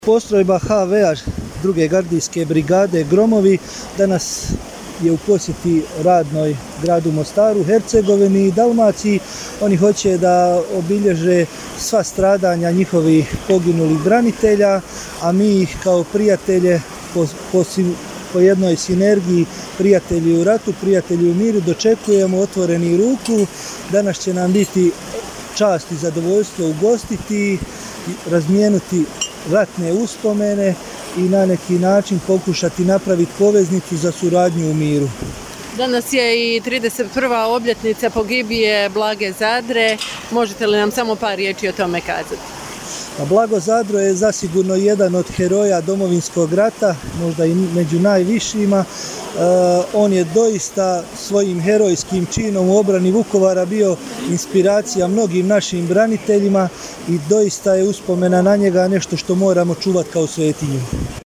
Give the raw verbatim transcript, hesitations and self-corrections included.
Postrojba ha ve-a druge gardijske brigade Gromovi danas je u posjeti radnoj gradu Mostaru, Hercegovini i Dalmaciji. Oni hoće da obilježe sva stradanja njihovih poginulih branitelja, a mi ih kao prijatelje po, po, po jednoj sinergiji prijatelji u ratu, prijatelji u miru dočekujemo otvoreni ruku. Danas će nam biti čast i zadovoljstvo ugostiti, razmijenuti ratne uspomene i na neki način pokušati napraviti poveznicu za suradnju u miru. Danas je i trideset prva obljetnica pogibije Blage Zadre. Možete li nam samo par riječi o tome kazati? Blago Zadro je zasigurno jedan od heroja Domovinskog rata, možda i među najvišima. E, on je doista svojim herojskim činom u obrani Vukovara bio inspiracija mnogim našim braniteljima i doista je uspomena na njega nešto što moramo čuvati kao svetinju.